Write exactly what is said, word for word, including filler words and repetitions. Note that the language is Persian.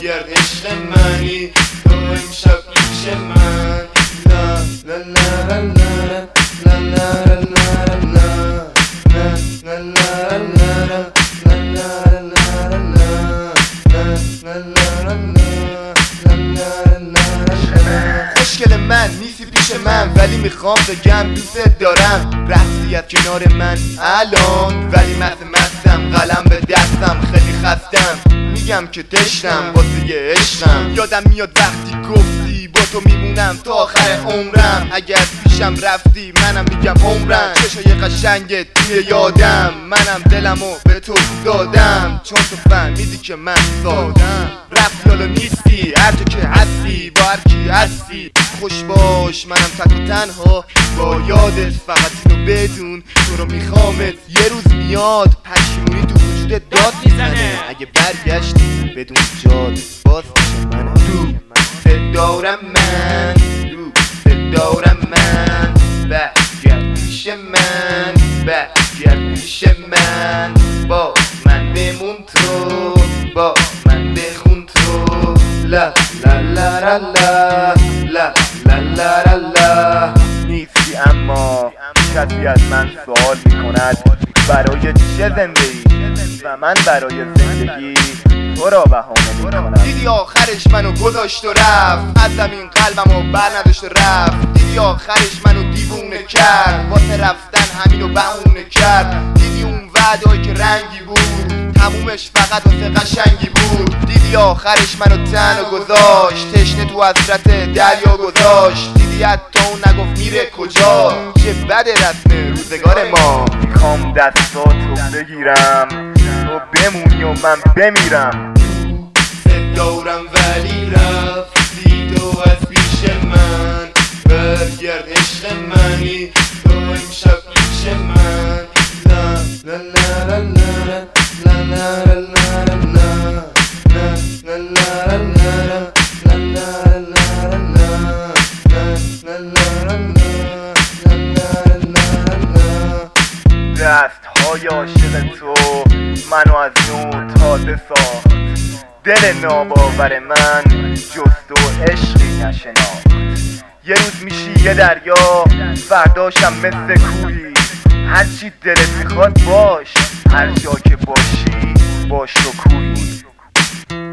برگرد عشق منی تو امشب پیش من لا لا لا لا لا خوشگل من نیستی پیش من ولی میخوام بگم دوست دارم رفتی از کنار من الان ولی مست مستم قلم به دستم خیلی خستم میگم که تشنم واسه عشقم یادم میاد وقتی گفتی با تو میمونم تا آخر عمرم اگر پیشم رفتی منم میگم عمرم چشای قشنگت توی یادم منم دلمو به تو دادم چون تو فهمیدی که من سادم رفتی حالا نیستی هر جا که هستی با هر کی هستی خوش باش منم تک و تنها با یادت فقط اینو بدون تو رو میخوامت یه روز میاد پشیمونی تو وجودت داد میزنه اگه برگشتی بدون جاد باز پیش منه دوست دارم من دوست دارم من برگرد پیش من برگرد پیش من با من بمون تو با من بخون تو لا لا لا لا لا لا لا لا لا نیستی اما کسی از من سوال میکند برای چه زنده ای و من برای زندگی تو را بهانه میکنم دیدی آخرش منو گذاشت و رفت از زمین قلبمو بر نداشت و رفت دیدی آخرش منو دیوونه کرد واسه رفتن همینو بهونه کرد دیدی اون وعده‌ای که رنگی بود تمومش فقط واسه قشنگی بود دیدی آخرش منو تنها گذاشت تشنه تو حسرت دریا گذاشت دیدی حتی اون نگفت میره کجا چه بده رسم روزگار ما میخوام دستاتو بگیرم تو بمونی و من بمیرم دوست دارم ولی رفتی تو از پیش من برگرد عشق منی تو امشب پیش من لا لا لا لا لا دست های عاشق تو منو از نو تازه ساخت دل ناباور من جز تو عشقی نشناخت یه روز میشی یه دریا فرداشم مثل کوهی هرچی دلت میخواد باش هر جا که باشی باش تو کوهی